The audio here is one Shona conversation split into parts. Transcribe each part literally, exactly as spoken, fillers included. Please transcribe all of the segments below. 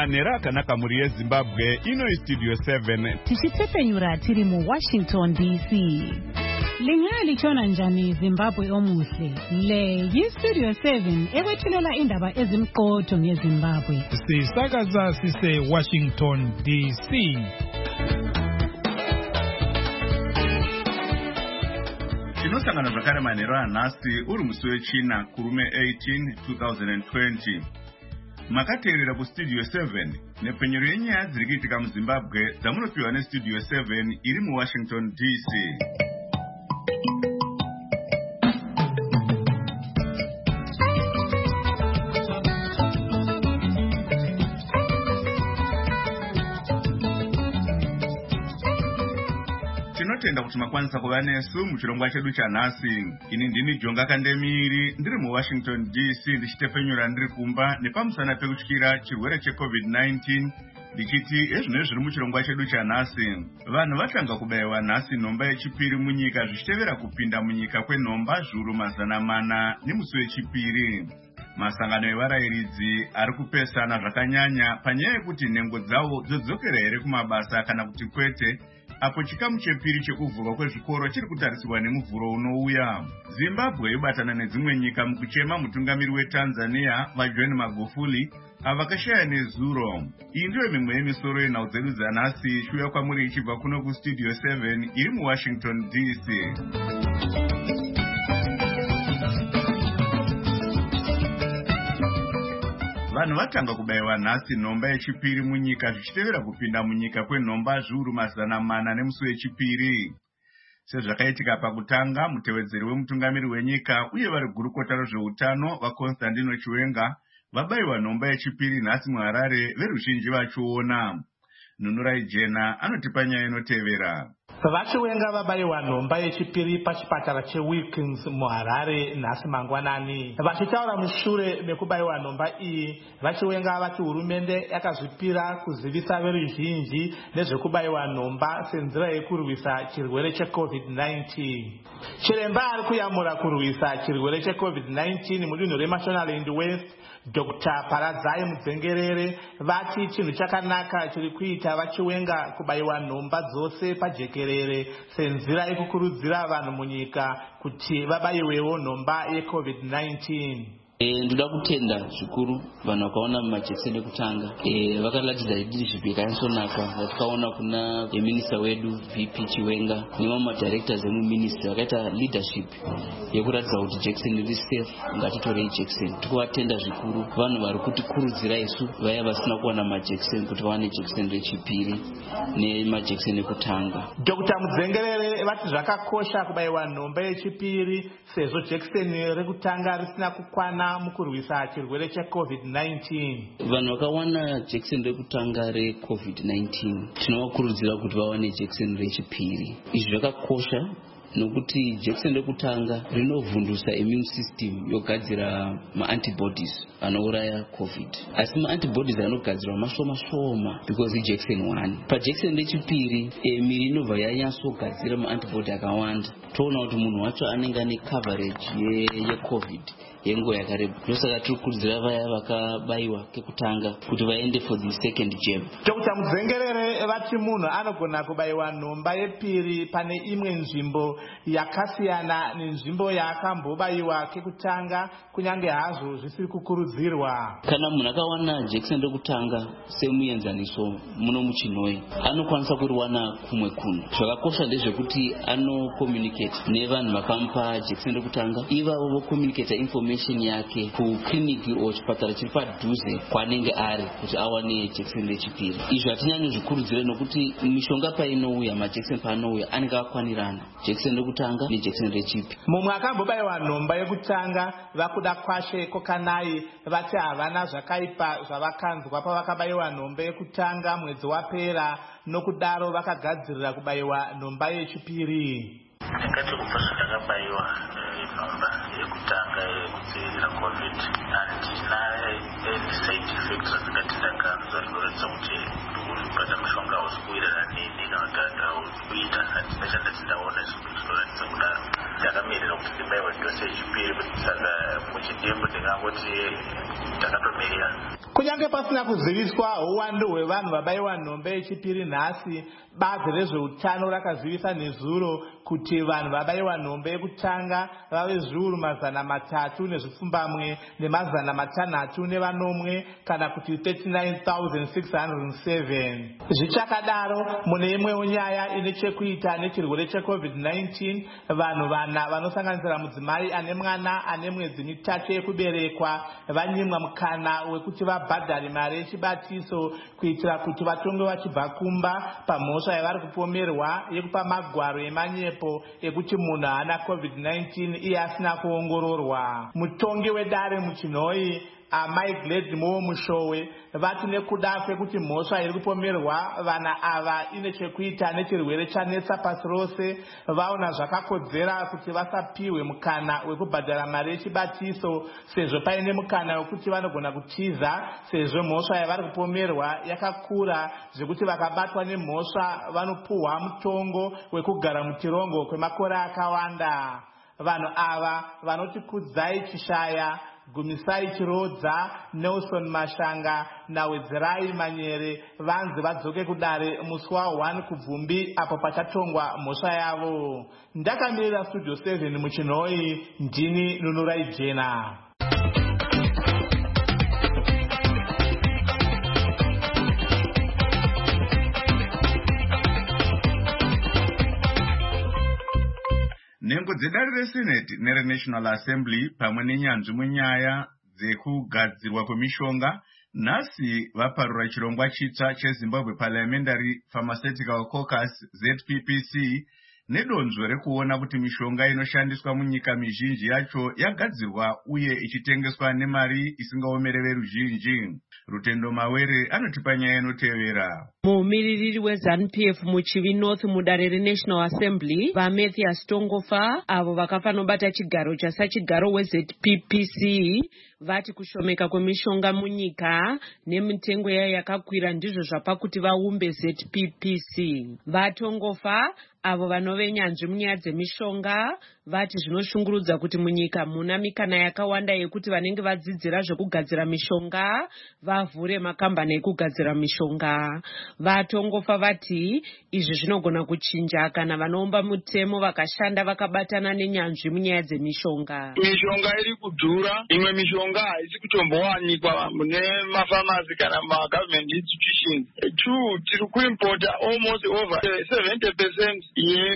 manera akanaka muri yeZimbabwe ino istudio seven tichitsepenyura tiri mu Washington D C. Lingali chona njani Zimbabwe omuhle. Le yistudio seven ekwethulela indaba ezimqotho ngeZimbabwe. Sisakaza sise Washington D C. Tinosangana zvakare manheru anhasi uri musi wechina kurume eighteen twenty twenty. Makateerera kustudio seven nepenyero yenyaya dziri kuitika muZimbabwe dzamunopiwa nestudio seven iri muWashington D C. Tinotenda kuti makwanisa kuva nesu muchirongwa chedu chanhasi. Ini ndini Jonga Kandemiri ndiri muWashington D C ndichitepenyura ndiri kumba nepamusana pekutyira chirwere checovid nineteen ndichiti ezvino zviri muchirongwa chedu chanhasi. Vanhu vatanga kubayiwa nhasi nhomba yechipiri munyika zvichitevera kupinda munyika kwenhomba zviuru mazana mana nemusi wechipiri. Masangano evarayiridzi ari kupesana zvakanyanya panyaya yekuti nhengo dzavo dzodzokera here kumabasa kana kuti kwete, apo chikamu chepiri chekuvhurwa kwezvikoro chiri kutarisirwa nemuvhuro unouya. Zimbabwe yobatana nedzimwe nyika mukuchema mutungamiri weTanzania vaJohn Magufuli avakashaya nezuro. Iyi ndiyo mimwe yemisoro yenhau dzedu dzanhasi shuya kwamuri ichibva kuno kustudio seven iri muWashington D C. Vanhu vatanga kubayiwa nhasi nhomba yechipiri munyika zvichitevera kupinda munyika kwenhomba zviuru mazana mana nemusi wechipiri. Sezvakaitika pakutanga, mutevedzeri wemutungamiri wenyika uye vari gurukota rezveutano vaConstantino Chiwenga vabayiwa nhomba yechipiri nhasi muHarare, veruzhinji vachiona. Nunurai Jena anotipa nyaya inotevera. Vachiwenga vabayiwa nhomba yechipiri pachipatara cheWilkins muHarare nhasi mangwanani. Vachitaura mushure mekubayiwa nhomba iyi, Vachiwenga vati hurumende yakazvipira kuzivisa veruzhinji nezvekubayiwa nhomba senzira yekurwisa chirwere checovid nineteen. Chiremba ari kuyamura kurwisa chirwere checovid nineteen mudunhu reMashonaland West, Doctor Paradzai Mudzengerere, vati chinhu chakanaka chiri kuita Vachiwenga kubayiwa nhomba dzose pajekerere senzira yekukurudzira vanhu munyika kuti vabayiwewo nhomba yecovid nineteen. E, ndoda kutenda zvikuru vanhu vakaona majekiseni ekutanga e, vakaratidza leadership yakanyasonaka yatakaona kuna eminista wedu V P Chiwenga nemamwe madirectors emuministry vakaita leadership yekuratidza kuti jekiseni riri safe, ngatitorei jekiseni. Tikuvatenda zvikuru vanhu vari kutikurudzira isu vaya vasina kuwana majekiseni kuti vawane jekiseni rechipiri nemajekiseni ekutanga. Doctor Mudzengerere vati zvakakosha kubayiwa nhomba yechipiri sezvo jekiseni rekutanga risina kukwana mukurwisa chirwere checovid nineteen. Vanhu vakawana jekiseni rekutanga recovid nineteen tinovakurudzira kuti vawane jekiseni rechipiri. Izvi zvakakosha nokuti jekiseni rekutanga rinovhundusa immune system yogadzira maantibodies anouraya covid, asi maantibodies anogadzirwa mashoma shoma because ijekiseni one. Pajekiseni rechipiri e, miri inobva yanyatsogadzira maantibody akawanda. Toona kuti munhu wacho anenge ane coverage yecovid yenguva yakareba. Ndosaka tiri kukurudzira vaya vakabayiwa kekutanga kuti vaende for the second jab. Doctor Mudzengerere vati munhu anogona kubayiwa nhomba yepiri pane imwe nzvimbo yakasiyana nenzvimbo yaakambobayiwa kekutanga kunyange hazvo zvisiri kukurudzirwa. Kana munhu akawana jekiseni rekutanga semuenzaniso muno muChinoi anokwanisa kuriwana kumwe kuno. Zvakakosha ndezvekuti anocommunicate nevanhu vakamupa jekiseni rekutanga, ivavo vocommunicate information yake kukliniki o chipatara chiri padhuze kwanenge ari kuti awane jekiseni rechipiri. Izvi hatinyanyo zvikurudzire nokuti mishonga painouya, majekiseni paanouya anenge akwanirana, jekiseni rekutanga nejekiseni rechipi. Mumwe akambobayiwa nhomba yekutanga vakuda kwashe Kokanai vati havana zvakaipa zvavakanzwa pavakabayiwa nhomba yekutanga mwedzi wapera, nokudaro vakagadzirira kubayiwa nhomba yechipiri. Ndingati kubva zvandakabayiwa nhomba yekutanga yekudzivirira covid handina side effects zvandingati ndakanzwa zvinoratidza kuti kubata mushonga hausi kuwirirana neni kana kuti hausi kuita. Handina chandati ndaona zvinoratidza kudaro. Ndakamirira kuti ndibayiwe dose yechipiri, saka muchidembo ndingangoti ndakatomirira. kunyange pasina kuziviswa uwandu hwevanhu vabaiwa nhombe yechipiri nhasi, bazi rezveutano rakazivisa nezuro kuti vanhu vabaiwa nhombe yekutanga vave zviuru mazana matatu nezvipfumbamwe nemazana matanhatu nevanomwe, kana kuti thirty-nine thousand six hundred seven. Zvichakadaro, mune imwewo nyaya ine chekuita nechirwere checovid nineteen, vanhu vana vanosanganisira mudzimai ane mwana ane mwedzi mitatu yekuberekwa vanyimwa mukana wekuti vabhadhare mari yechibatiso kuitira kuti vatonge vachibva kumba pamhosva yavari kupomerwa yekupa magwaro emanyepo ekuti munhu haana covid nineteen iye asina kuongororwa. Mutongi wedare muchinhoi amai Gladys Mowo Mushowe vati nekuda kwekuti mhosva iri kupomerwa vana ava ine chekuita nechirwere chanetsa pasi rose, vaona zvakakodzera kuti vasapiwe mukana wekubhadhara mari yechibatiso sezvo paine mukana wekuti vanogona kutiza, sezvo mhosva yavari kupomerwa yakakura zvekuti vakabatwa nemhosva vanopuhwa mutongo wekugara muchirongo kwemakore akawanda. Vanhu ava vanoti Kudzai Chishaya, Gumisai Chirodza, Nelson Mashanga naWedzerai Manyere vanzi vadzoke kudare musi wa one kubvumbi apo pachatongwa mhosva yavo. Ndakamirira Studio seven muchinhoi, ndini Nunurai Jena. Nhengo dzedare reSenate nereNational Assembly pamwe nenyanzvi munyaya dzekugadzirwa kwemishonga nhasi vaparura chirongwa chitsva cheZimbabwe Parliamentary Pharmaceutical Caucus Z P P C nedonzvo rekuona kuti mishonga inoshandiswa munyika mizhinji yacho yagadzirwa uye ichitengeswa nemari isingaomere veruzhinji. Rutendo Mawere anotipa nyaya inotevera. Mumiririri weZANU P F muchivi North mudare reNational Assembly vaMathias Tongofa avo vakafanobata chigaro chasachigaro weZ P P C vati kushomeka kwemishonga munyika nemitengo yayo yakakwira ndizvo zvapakuti vaumbe Z P P C. VaTongofa avo vanove nyanzvi munyaya dzemishonga vati zvinoshungurudza kuti munyika muna mikana yakawanda yekuti vanenge vadzidzira zvekugadzira mishonga vavhure makambani ekugadzira mishonga. VaTongofa vati izvi zvinogona kuchinja kana vanoumba mutemo vakashanda vakabatana nenyanzvi munyaya dzemishonga. Mishonga iri kudhura, imwe mishonga haisi kutombowanikwa mune mafamasi kana magovernment institutions. Two, tiri kuimpota almost over seventy percent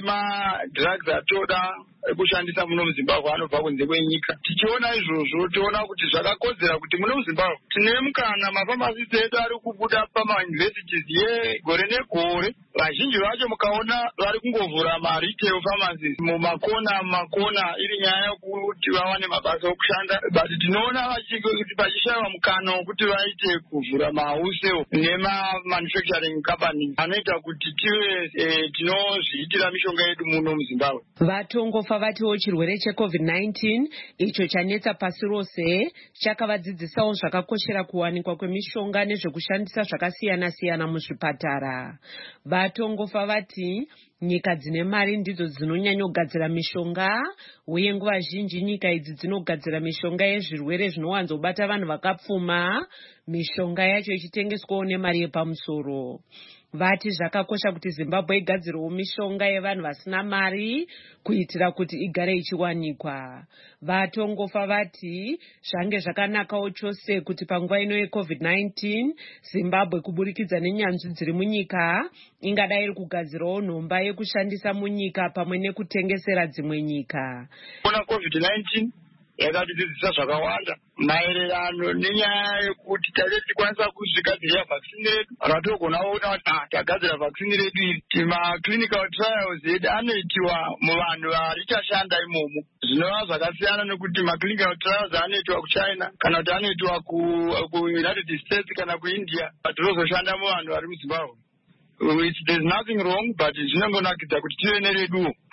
yemadrugs atoda kushandisa muno muZimbabwe anobva kunze kwenyika. Tichiona izvozvo toona kuti zvakakodzera kuti muno muZimbabwe tine mukana mafamasi edu ari kubuda pamauniversities yegore negore. Vazhinji vacho mukaona vari kungovhura maretail pharmacies mumakona makona iri nyaya yekuti vawane mabasa okushanda, but tinoona kuti pachishaiwa mukana wekuti vaite kuvhura mahuseo nemamanufacturing company anoita kuti tive tinozviitira mishonga yedu muno muZimbabwe. VaTongofa vatiwo chirwere checovid nineteen icho chanetsa pasi rose chakavadzidzisawo zvakakoshera kuwanikwa kwemishonga nezvekushandisa zvakasiyana siyana muzvipatara. VaTongofa vati nyika dzine mari ndidzo dzinonyanyogadzira mishonga uye nguva zhinji nyika idzi dzinogadzira mishonga yezvirwere zvinowanzobata vanhu vakapfuma, mishonga yacho ichitengeswawo nemari yepamusoro. Vati zvakakosha kuti Zimbabwe igadzirewo mishonga yevanhu vasina mari kuitira kuti igare ichiwanikwa. VaTongofa vati zvange zvakanakawo chose kuti panguva ino yecovid nineteen Zimbabwe kuburikidza nenyanzvi dziri munyika ingadai iri kugadzirawo nhomba yekushandisa munyika pamwe nekutengesera dzimwe nyika. Kuna covid nineteen yakatidzidzisa zvakawanda maererano nenyaya yekuti tade tikwanisa kuzvigadzirira vaccine redu. Ratogona kuona kuti tagadzira vaccine redu iri timaclinical trials edu anoitiwa muvanhu varichashanda imomo. Zvinova zvakasiyana nekuti maclinical trials anoitiwa kuChina kana kuti anoitiwa kuUnited States kana kuIndia, atirozoshanda muvanhu vari muZimbabwe. Which there's nothing wrong, but zvinongonakidza kuti tive nereduwo.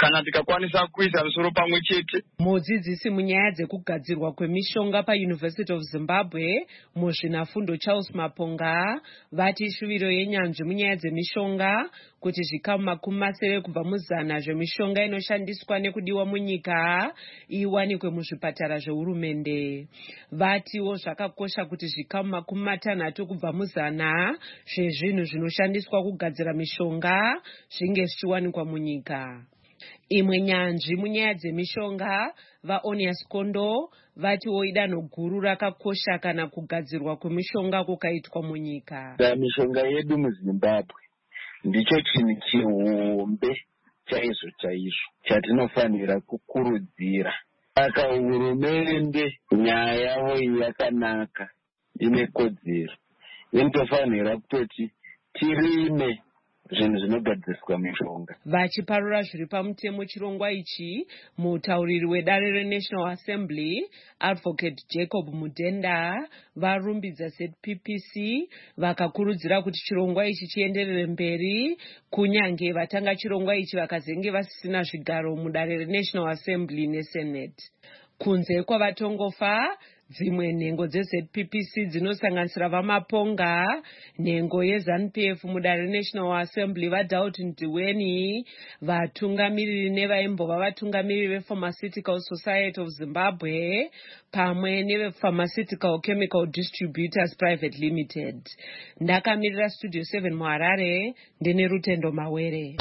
kana tikakwanisa kuisa misoro pamwe chete. Mudzidzisi munyaya dzekugadzirwa kwemishonga paUniversity of Zimbabwe muzvinafundo Charles Maponga vati shuviro yenyanzvi munyaya dzemishonga kuti zvikamu makumi masere kubva muzana zvemishonga inoshandiswa nekudiwa munyika iwanikwe muzvipatara zvehurumende. Vatiwo zvakakosha kuti zvikamu makumi matanhatu kubva muzana zvezvinhu zvinoshandiswa kugadzira mishonga zvinge zvichiwanikwa munyika. Imwe nyanzvi munyaya dzemishonga vaOnias Kondo vatiwo idanho guru rakakosha kana kugadzirwa kwemishonga kukaitwa munyika. Mishonga yedu muZimbabwe ndicho chinhu chihombe chaizvo chaizvo chatinofanira kukurudzira. Saka hurumende nyaya yavo yakanaka, ine kodzero, inotofanira kutoti tirime zvinhu zvinogadziriswa mishonga. Vachiparura zviri pamutemo chirongwa ichi, mutauriri wedare reNational Assembly Advocate Jacob Mudenda varumbidza Z P P C vakakurudzira kuti chirongwa ichi chienderere mberi kunyange vatanga chirongwa ichi vakazenge vasisina zvigaro mudare reNational Assembly neSenate. Kunze kwavatongofa dzimwe nhengo dzeZ P P C dzinosanganisira vaMaponga, nhengo yeZANU-P F mudare reNational Assembly vaDaughton Ndiweni, vatungamiriri nevaimbova vatungamiriri vePharmaceutical Society of Zimbabwe pamwe nevePharmaceutical Chemical Distributors Private Limited. Ndakamirira Studio seven muHarare, ndine Rutendo Mawere.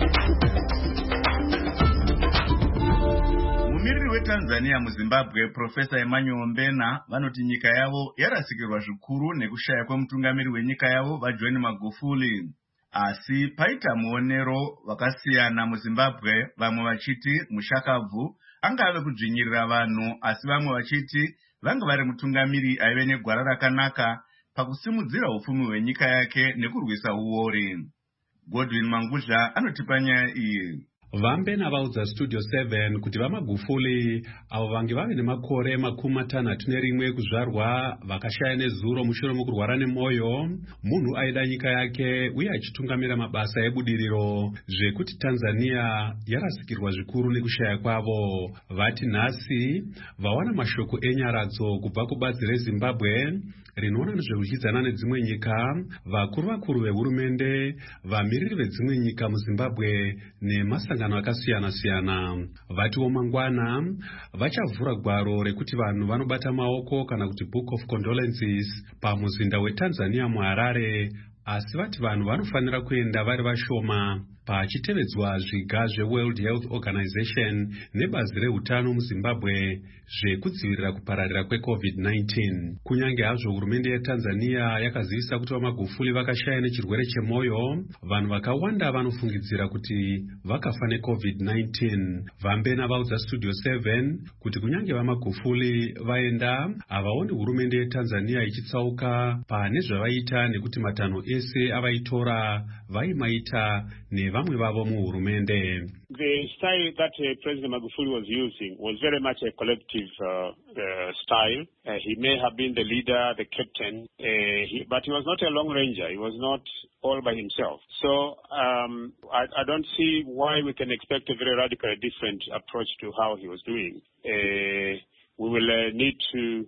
Mumiriri weTanzania muZimbabwe Professor Emmanuel Mbena vanoti nyika yavo yarasikirwa zvikuru nekushaya kwemutungamiri wenyika yavo vaJohn Magufuli. Asi paita muonero vakasiyana muZimbabwe, vamwe vachiti mushakabvu angave kudzvinyirira vanhu, asi vamwe vachiti vanga vari mutungamiri aive negwara rakanaka pakusimudzira upfumi hwenyika yake nekurwisa uori. Godwin Mangudla anotipa nyaya iyi. Vambena vaudza Studio seven kuti vaMagufuli avo vange vave nemakore makumi matanhatu nerimwe kuzvarwa vakashaya nezuro mushure mokurwara nemwoyo, munhu aida nyika yake uye achitungamira mabasa ebudiriro, zvekuti Tanzania yarasikirwa zvikuru nekushaya kwavo. Vati nhasi vawana mashoko enyaradzo kubva kubazi reZimbabwe rinoona nezvekuchidzana nedzimwe nyika, vakuru vakuru vehurumende, vamiriri vedzimwe nyika muZimbabwe nemasangano akasiyana siyana. Vatiwo mangwana vachavhura gwaro rekuti vanhu vanobata maoko kana kuti Book of Condolences pamuzinda weTanzania muHarare, asi vati vanhu vanofanira kuenda vari vashoma pachitevedzwa zviga zveWorld Health Organization nebazi reutano muZimbabwe zvekudzivirira kupararira kweCovid nineteen. Kunyange hazvo hurumende yeTanzania yakazivisa kuti vaMagufuli vakashaya nechirwere chemwoyo, vanhu vakawanda vanofungidzira kuti vakafa neCovid nineteen. Vambena vaudza Studio seven kuti kunyange vaMagufuli vaenda, havaoni hurumende yeTanzania ichitsauka pane zvavaita nekuti matanho ese avaitora vaimaita nevamwe vavo muhurumende. The style that uh, President Magufuli was using was very much a collective uh, uh, style. Uh, he may have been the leader, the captain, uh, he, but he was not a long ranger. He was not all by himself. So um, I, I don't see why we can expect a very radically different approach to how he was doing. Uh, we will uh, need to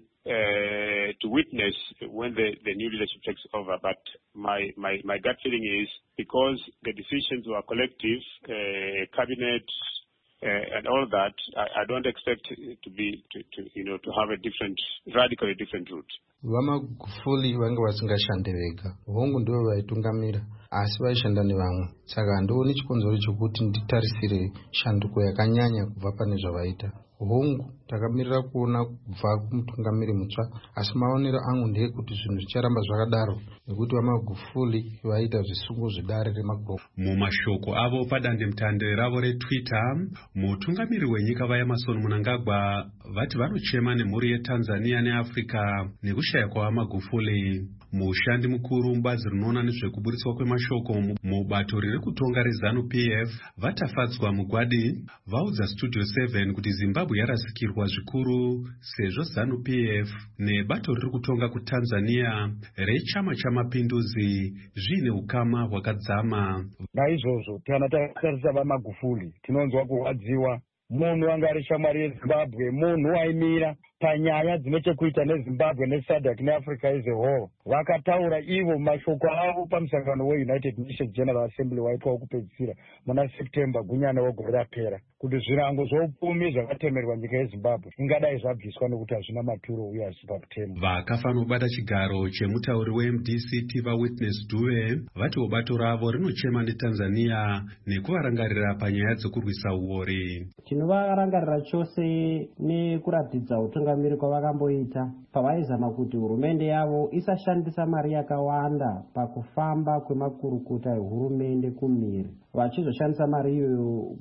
Uh, to witness when the, the new leadership takes over. But my, my, my gut feeling is because the decisions were collective, uh, cabinet, uh, and all that, I, I don't expect to be, to, to, you know, to have a different, radically different route. VaMagufuli vanga vasingashande vega, hongu ndivo vaitungamira asi vaishanda nevamwe. Saka handioni chikonzero chokuti nditarisire shanduko yakanyanya kubva pane zvavaita. Hongu takamirira kuona kubva kumutungamiri mutsva, asi maonero angu ndeyekuti zvinhu zvicharamba zvakadaro nekuti vaMagufuli vaita zvisungo zvedare reMagufuli. Mumashoko avo padandemutande ravo reTwitter, mutungamiri wenyika vaEmmerson Mnangagwa vati vanochema nemhuri yeTanzania neAfrica nekushaya kwavaMagufuli. Mushandi mukuru mubazi rinoona nezvekuburitswa kwemashoko mubato riri kutonga reZANU-P F vatafadzwa Mugwadi vaudza Studio seven kuti Zimbabwe Zimbabwe yarasikirwa zvikuru sezvo ZANU P F nebato riri kutonga kuTanzania rechama chamapinduzi zvine ukama hwakadzama. Naizvozvo kana tatarisa vaMagufuli tinonzwa kurwadziwa. Munhu anga ari shamwari yeZimbabwe, munhu aimira panyaya dzine chekuita neZimbabwe neSADC neAfrica as a whole. Vakataura ivo mashoko avo pamusangano weUnited Nations General Assembly waitwa wokupedzisira muna September gunyana wegore rapera kuti zvirango zvoupfumi zvakatemerwa nyika yeZimbabwe ingadai zvabviswa nekuti hazvina maturo uye hazvipa kutema. Vakafa nobata chigaro chemutauri weM D C Tiva Witness Dube vati bato ravo rinochema neTanzania nekuvarangarira panyaya dzekurwisa uori. Tinovarangarira chose nekuratidza utungamiri kwavakamboita pavaizama kuti hurumende yavo isashandisa mari yakawanda pakufamba kwemakurukuta ehurumende kumhiri, vachizoshandisa mari iyoyo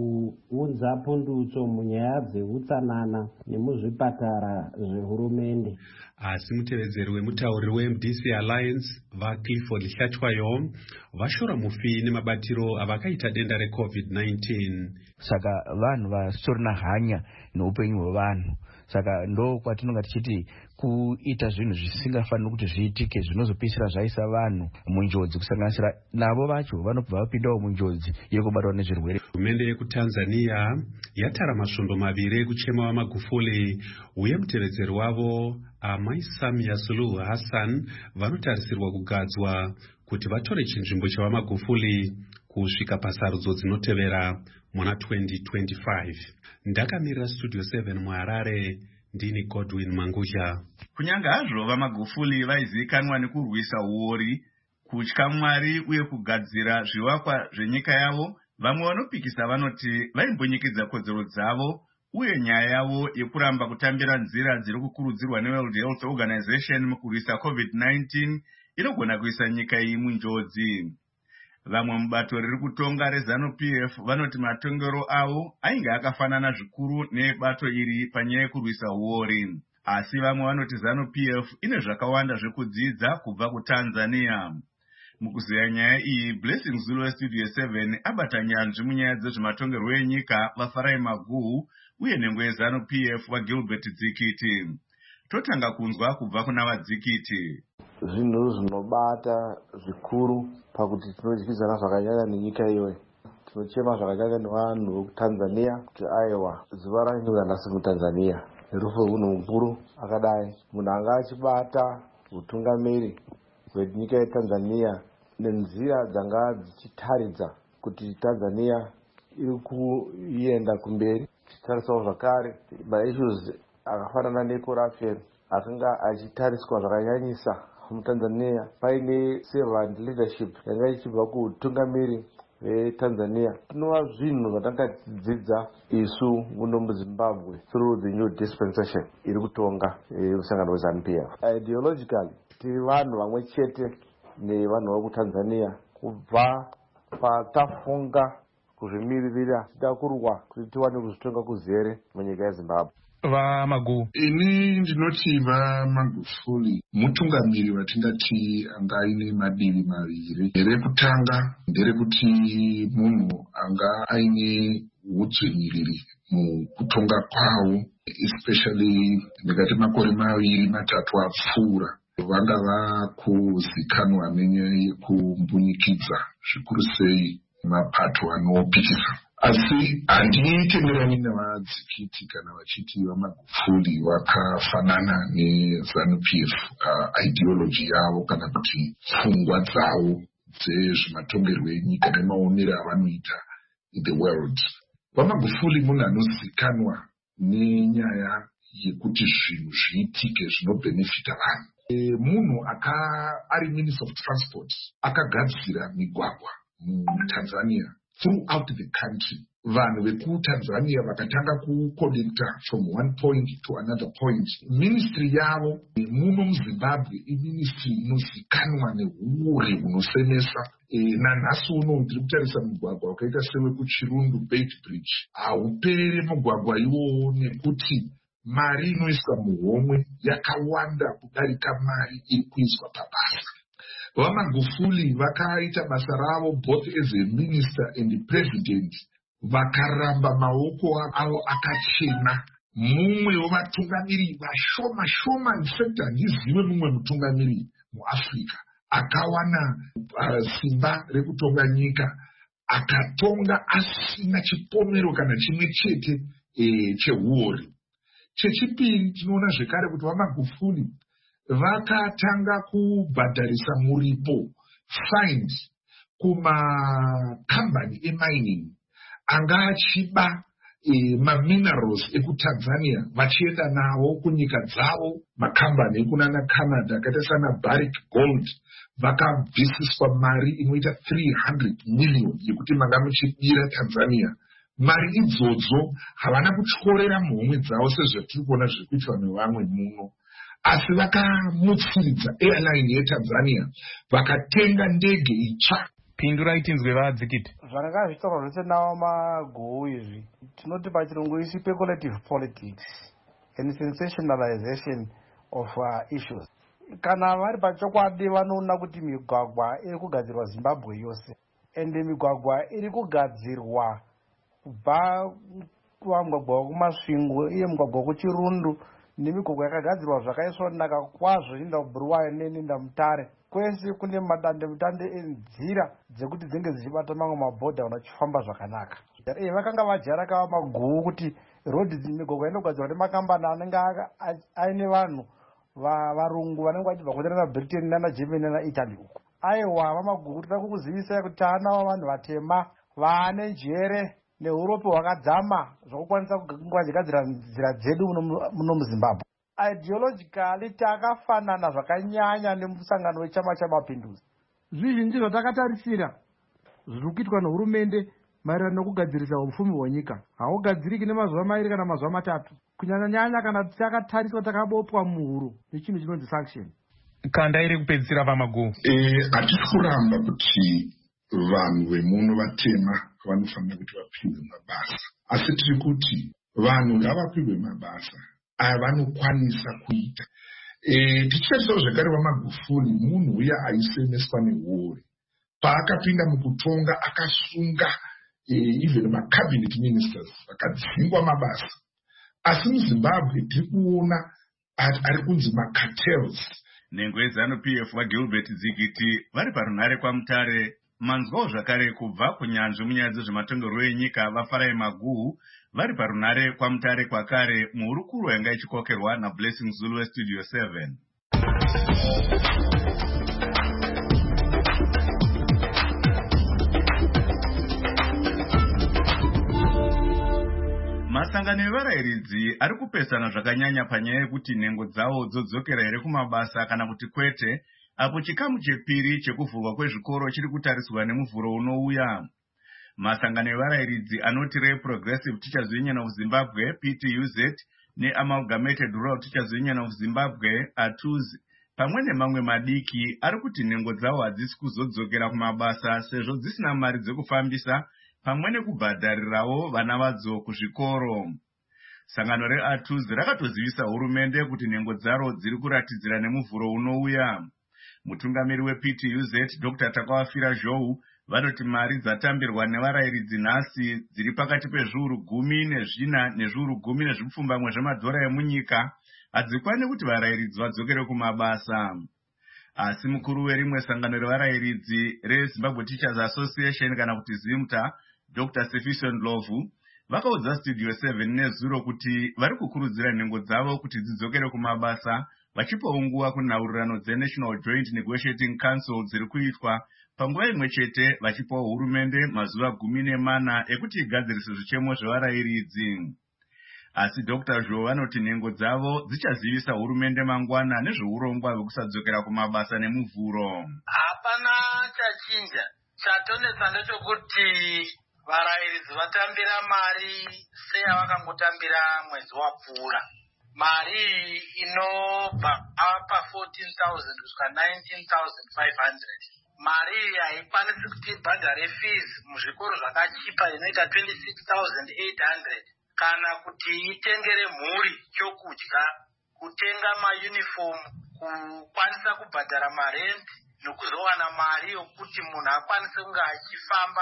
kuunza pundutso munyaya dzeutsanana nemuzvipatara zvehurumende. Asi mutevedzeri wemutauri weM D C Alliance vaClifford Hlatshwayo vashora mufi nemabatiro avakaita denda reCovid nineteen. Saka vanhu vasitorina hanya neupenyu hwevanhu. Saka ndo kwatinonga tichiti kuita zvinhu zvisingafaniri kuti zviitike zvinozopisira zvaisa vanhu munjodzi, kusanganisira navo vacho vanobva vapindawo munjodzi yekubatwa nezvirwere. Hurumende yekuTanzania yatara masvondo maviri ekuchema vaMagufuli uye mutevedzeri wavo Amai Samia Suluhu Hassan vanotarisirwa kugadzwa kuti vatore chinzvimbo chavaMagufuli kusvika pasarudzo dzinotevera muna twenty twenty-five. Ndakamirira Studio seven muHarare, ndini Godwin Manguzha. Kunyanga hazvo vaMagufuli vaizivikanwa nekurwisa uori, kutya Mwari uye kugadzira zvivakwa zvenyika yavo, vamwe vanopikisa vanoti vaimbonyikidza kodzero dzavo uye nyaya yavo yekuramba kutambira nzira dziri kukurudzirwa neWorld Health Organization mukurwisa COVID nineteen inogona kuisa nyika iyi munjodzi. Vamwe mubato riri kutonga reZANU P F vanoti matongero avo ainge akafanana zvikuru nebato iri panyaya yekurwisa uori. Asi vamwe vanoti ZANU P F ine zvakawanda zvekudzidza kubva kuTanzania. Mukuziya nyaya iyi, Blessing Zulu weStudio seven abata nyanzvi munyaya dzezvematongerwo enyika vaFarai Maguhu uye nhengo yeZANU P F vaGilbert Dzikiti. Totanga kunzwa kubva kuna vaDzikiti. Zvinhu zvinobata zvikuru pakuti tinodyidzana zvakanyanya nenyika iyoyi. Tinochema zvakanyanya nevanhu vekuTanzania kuti aiwa zuva ranyuka nhasi muTanzania nerufu rwemunhu mukuru akadai. Munhu anga achibata utungamiri hwenyika yeTanzania nenzira dzanga dzichitaridza kuti Tanzania iri kuenda kumberi. Tichitarisawo zvakare maissues akafanana necorruption akanga achitariswa zvakanyanyisa muTanzania paine servant leadership yanga ichibva kutungamiri veTanzania. Tinova zvinhu zvatanga tidzidza isu muno muZimbabwe through the new dispensation iri kutonga musangano weZANU P F. Ideologically tiri vanhu vamwe chete nevanhu vekuTanzania kubva patafunga kuzvimiririra tida kurwa kuti tiwane kuzvitonga kuzere munyika yeZimbabwe. VaMaguhu, ini ndinoti vaMagufuli mutungamiri watingati anga aine madivi maviri. Rekutanga nderekuti munhu anga aine udzvinyiriri mukutonga kwawo, especially ndikati makore maviri matatu apfuura. Vanga vakuzikanwa nenyaya yekumbunyikidza zvikuru sei mapato anopikisa. Asi handitenderani navadzikiti kana vachiti vaMagufuli vakafanana neZANU P F uh, ideology yavo kana kuti pfungwa dzavo dzezvematongerwo enyika nemaonero avanoita in the world. VaMagufuli munhu anozikanwa nenyaya yekuti zvinhu zviitike zvinobhenefita vanhu. E, munhu aka ari Minister of Transport akagadzira migwagwa muTanzania throughout the country. Vanhu vekuTanzania vakatanga kuconnecta from one point to another point. Ministry yavo muno muZimbabwe iministry inozikanwa nehuori hunosemesa. E, nanhasi uno ndiri kutarisa mugwagwa wakaita sewekuChirundu Beit Bridge hauperi mugwagwa iwowo nekuti mari inoiswa muhomwe yakawanda kudarika mari iri kuiswa pabasa. VaMagufuli vakaita basa ravo both as a minister and the president vakaramba maoko avo akachena. Mumwe wevatungamiri vashoma shoma, in fact handizive mumwe mutungamiri muAfrica akawana uh, simba rekutonga nyika akatonga asina chipomero kana chimwe chete e, chehuori. Chechipiri, tinoona zvekare kuti vaMagufuli vakatanga kubhadharisa muripo fines kumakambani emining anga achiba e, maminerals ekuTanzania vachienda nawo kunyika dzavo. Makambani ekunana Canada akaita sana Barrick Gold vakabvisiswa mari inoita three hundred million yekuti manga muchibira Tanzania. Mari idzodzo havana kutyorera muhomwe dzavo sezvatiri kuona zviri kuitwa nevamwe muno, asi vakamutsiridza airline yeTanzania vakatenga ndege itsva. Pindurai tinzwe vadzikiti. Zvanga zvitaurwa zvese nawo Maguu izvi tinoti pachirungu isi speculative politics and sensationalization of uh, issues. Kana vari pachokwadi vanoona kuti migwagwa iri kugadzirwa Zimbabwe yose, ende migwagwa iri kugadzirwa kubva kumugwagwa wekumasvingo iye mugwagwa wekuchirundu nemigwagwa yakagadzirwa zvakaiswa naka kwazvo inoenda kuBuruwayo nenoenda Mutare. Kwese kune madande mutande enzira dzekuti dzinge dzichibata mamwe mabhodha unachifamba zvakanaka. Eh, vakanga vajara kava Maguu kuti rodhi migwagwa inogadzirwa nemakambani anenge aine vanhu varungu vanenge vachibva kunerana Britain nana Germany nana Italy uko. Aiwa vaMaguu kuti takukuzivisai kuti taanawo vanhu vatema vaane njere neurope hwakadzama zvokukwanisa kugadzira nzira dzedu muno muZimbabwe. Ideologically takafanana zvakanyanya nemusangano wechama chamapinduzi. Zvizhinji zvatakatarisira zviri kuitwa nehurumende maererano nokugadzirisa upfumi hwenyika haugadziriki nemazuva mairi kana mazuva matatu, kunyanya nyanya kana takatariswa takabopwa muhuro nechinhu chinonzi sanction. Kanda iri kupedzisira vaMaguu. Eh, hatisi kuramba kuti vanhu vemuno vatema vanofanira kuti vapihwe mabasa, asi tiri kuti vanhu ngavapihwe mabasa avanokwanisa kuita. E, tichitarisirawo zvekare vaMagufuli munhu uya aisemeswa nehuori. Paakapinda mukutonga akasunga e, even macabinet ministers vakadzingwa mabasa. Asi muZimbabwe tiri kuona ari kunzi macartels. Nhengo yeZANU-P F vaGilbert Dzikiti vari parunhare kwaMutare manzwawo zvakare kubva kunyanzvi munyaya dzezvematongerwo enyika vaFarai Maguu vari parunhare kwaMutare kwakare muhurukuro yanga ichikokerwa naBlessing Zulu weStudio seven. Masangano evarayiridzi ari kupesana zvakanyanya panyaya yekuti nhengo dzavo dzodzokera here kumabasa kana kuti kwete, apo chikamu chepiri chekuvhurwa kwezvikoro chiri kutariswa nemuvhuro unouya. Masangano evarayiridzi anoti reProgressive Teachers Union of Zimbabwe P T U Z neAmalgamated Rural Teachers Union of Zimbabwe A T U Z pamwe nemamwe madiki ari kuti nhengo dzavo hadzisi kuzodzokera kumabasa sezvo dzisina mari dzekufambisa pamwe nekubhadharirawo vana vadzo kuzvikoro. Sangano reA T U Z rakatozivisa hurumende kuti nhengo dzaro dziri kuratidzira nemuvhuro unouya. Mutungamiri weP T U Z Doctor Takawafira Zhou vanoti mari dzatambirwa nevarayiridzi nhasi dziri pakati pezviuru gumi nezvina nezviuru gumi nezvipfumbamwe zvemadhora emunyika hadzikwani kuti varayiridzi vadzokere kumabasa. Asi mukuru werimwe sangano revarayiridzi reZimbabwe Teachers Association kana kuti ZIMTA Doctor Sifiso Ndlovu vakaudza Studio seven nezuro kuti vari kukurudzira nhengo dzavo kuti dzidzokere kumabasa vachipawo nguva kunhaurirano dzeNational Joint Negotiating Council dziri kuitwa panguva imwe chete vachipawo hurumende mazuva gumi nemana ekuti igadzirise zvichemo zvevarayiridzi. Asi Doctor Zhou vanoti nhengo dzavo dzichazivisa hurumende mangwana nezveurongwa hwekusadzokera kumabasa nemuvhuro. Hapana chachinja, chatonetsa ndechekuti varayiridzi vatambira mari seyavakangotambira mwedzi wapfuura. Mari inobva pa fourteen thousand kusvika nineteen thousand five hundred. Mari haikwanisi kuti ibhadhare fees muzvikoro zvakachipa inoita twenty-six thousand eight hundred kana kuti itengere mhuri chokudya, kutenga mauniform, kukwanisa kubhadhara marent nokuzowana mari yokuti munhu akwanise kunge achifamba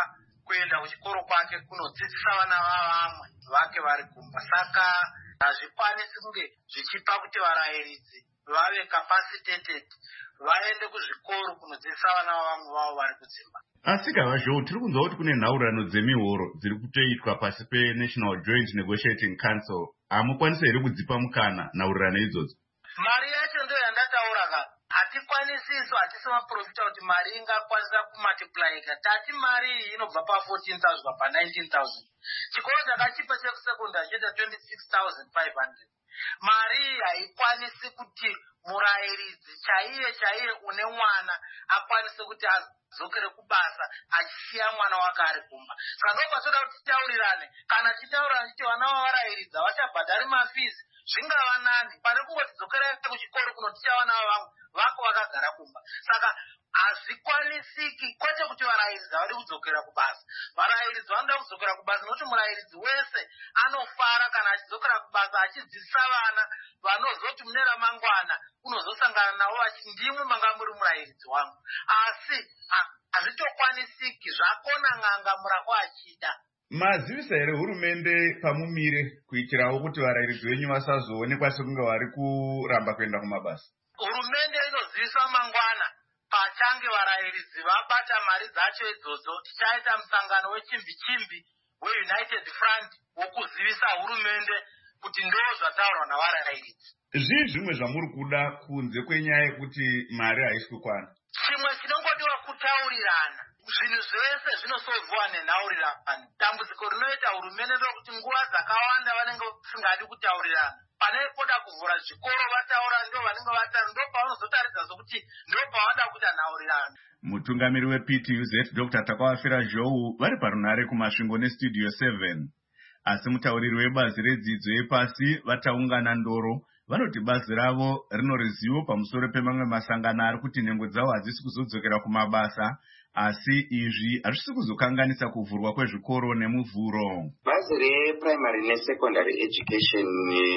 kuenda kuchikoro kwake kunodzidzisa vana vavamwe vake vari kumba. Saka hazvikwanisi kunge zvichipa kuti varayiridzi vave capacitated vaende kuzvikoro kunodzidzisa vana vavamwe vavo vari kudzimba. Asi kavazvo tiri kunzwa kuti kune nhaurano dzemihoro dziri kutoitwa pasi peNational Joint Negotiating Council. Hamukwanisi here kudzipa mukana nhaurirano idzodzo? Mari yacho ndiyo yandataura ka. Hatikwanisiso, hatisi maprofita kuti mari ingakwanisa kumultiplyika. Tati mari iyi inobva pa fourteen thousand pa nineteen thousand. Chikoro chakachipa chekusekondari choita twenty-six thousand five hundred. Mari iyi haikwanisi kuti murayiridzi chaiye chaiye une mwana akwanise kuti adzokere kubasa achisiya mwana wake ari kumba. Saka ndopatoda kuti titaurirane. Kana titaurirane kuti vana vavarayiridzi havachabhadhari mafizi, zvingava nani pane kungotidzokera kuchikoro kunoticha vana vavamwe vako vakagara kumba. Saka hazvikwanisiki, kwete kuti varayiridzi havadi kudzokera kubasa. Varayiridzi vanoda kudzokera kubasa nokuti murayiridzi wese anofara kana achidzokera kubasa achidzidzisa vana vanozoti mune ramangwana unozosangana navo vachiti ndimwe manga muri murayiridzi wangu. Asi hazvitokwanisiki, zvakona n'anga murako achida. Mazivisa here hurumende pamumire kuitirawo kuti varayiridzi venyu vasazoonekwa sekunge vari kuramba kuenda kumabasa? Hurumende inozivisa mangwana pachange varayiridzi vabata mari dzacho idzodzo. Tichaita musangano wechimbi chimbi weUnited Front wokuzivisa hurumende kuti ndo zvataurwa navarayiridzi. Zvii zvimwe zvamuri kuda kunze kwenyaya yekuti mari haisi kukwana? Chimwe chinongodiwa kutaurirana. Zvinhu zvese zvinosolvwa nenhaurirano. Dambudziko rinoita hurumende ndokuti nguva dzakawanda vanenge vasingadi kutaurirana. Pane poda kuvhura zvikoro vataura ndo vanenge vataura, ndo pavanozotaridza sokuti ndo pavada kuita nhaurirano. Mutungamiri weP T U Z Doctor Takawafira Zhou vari parunare kumasvingo neStudio seven. Asi mutauriri webazi redzidzo yepasi vataungana Ndoro vanoti bazi ravo rino ruzivo pamusoro pemamwe masangano ari kuti nhengo dzavo hadzisi kuzodzokera kumabasa, asi izvi hazvisi kuzokanganisa kuvhurwa kwezvikoro nemuvhuro. Bazi reprimary nesecondary education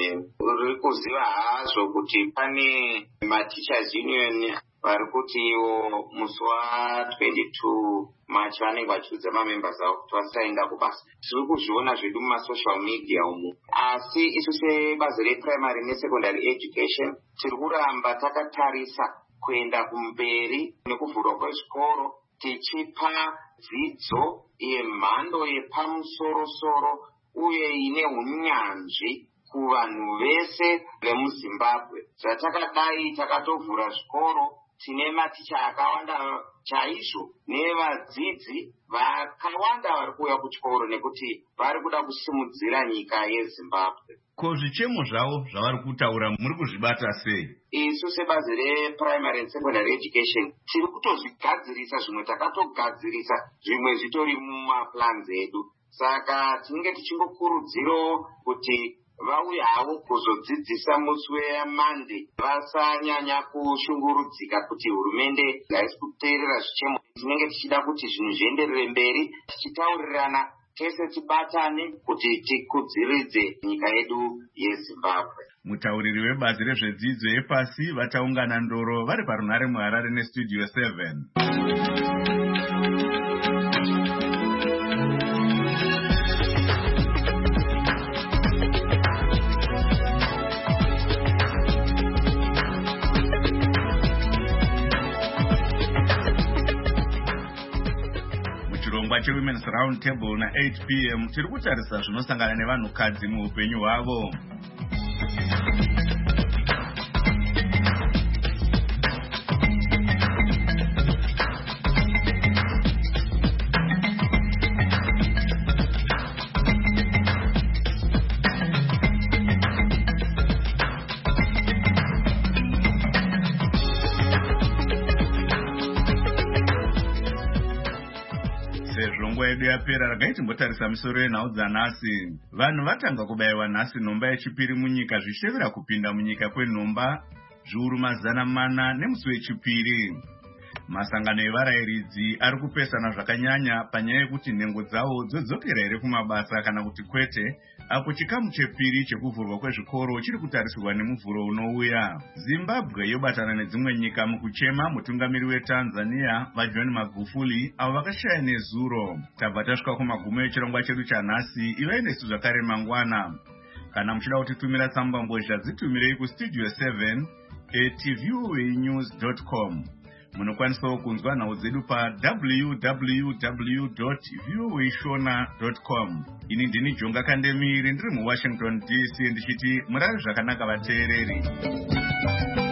riri kuziva hazvo kuti pane mateachers union vari kuti ivo musi wa22 March vanenge vachiudza mamembers avo kuti vasaenda kubasa. Tiri kuzviona zvedu mumasocial media umu. Asi isu sebazi reprimary nesecondary education tiri kuramba takatarisa kuenda kumberi nekuvhurwa kwezvikoro, tichipa dzidzo yemhando yepamusoro-soro uye ine unyanzvi kuvanhu vese vemuZimbabwe. Zvatakadai takatovhura zvikoro, tine maticha akawanda chaizvo nevadzidzi vakawanda vari kuuya kuchikoro nekuti vari kuda kusimudzira nyika yeZimbabwe. Ko zvichemo zvavo zvavari kutaura muri kuzvibata sei? Isu sebazi reprimary and secondary education tiri kutozvigadzirisa, zvimwe takatogadzirisa, zvimwe zvitori mumaplans edu. Saka tinenge tichingokurudzirawo kuti vauya havo kuzodzidzisa musi weMonday vasanyanya kushungurudzika kuti hurumende haisi kuteerera zvichemo. Tinenge tichida kuti zvinhu zvienderere mberi, tichitaurirana tese tibatane kuti tikudziridze nyika yedu yeZimbabwe. Mutauriri webazi rezvedzidzo yepasi vataungana Ndoro vari parunare muHarare neStudio seven. Chirongwa cheWomen's Round Table na eight p m tiri kutarisa zvinosangana nevanhukadzi muupenyu hwavo. Nguva yedu yapera ragai timbotarisa misoro yenhau dzanhasi. Vanhu vatanga kubayiwa nhasi nhomba yechipiri munyika zvichitevera kupinda munyika kwenhomba zviuru mazana mana nemusi wechipiri. Masangano evarayiridzi ari kupesana zvakanyanya panyaya yekuti nhengo dzavo dzodzokera here kumabasa kana kuti kwete, apo chikamu chepiri chekuvhurwa kwezvikoro chiri kutarisirwa nemuvhuro unouya. Zimbabwe yobatana nedzimwe nyika mukuchema mutungamiri weTanzania vaJohn Magufuli avo vakashaya nezuro. Tabva tasvika kumagumo echirongwa chedu chanhasi. Ivai nesu zvakare mangwana. Kana muchida kutitumira tsamba mbozha dzitumirei kustudio seven at v o a news dot com. Munokwanisawo kunzwa nhau dzedu pa w w w dot v o a shona dot com. Ini ndini Jonga Kandemiri ndiri muWashington D C ndichiti murare zvakanaka vateereri.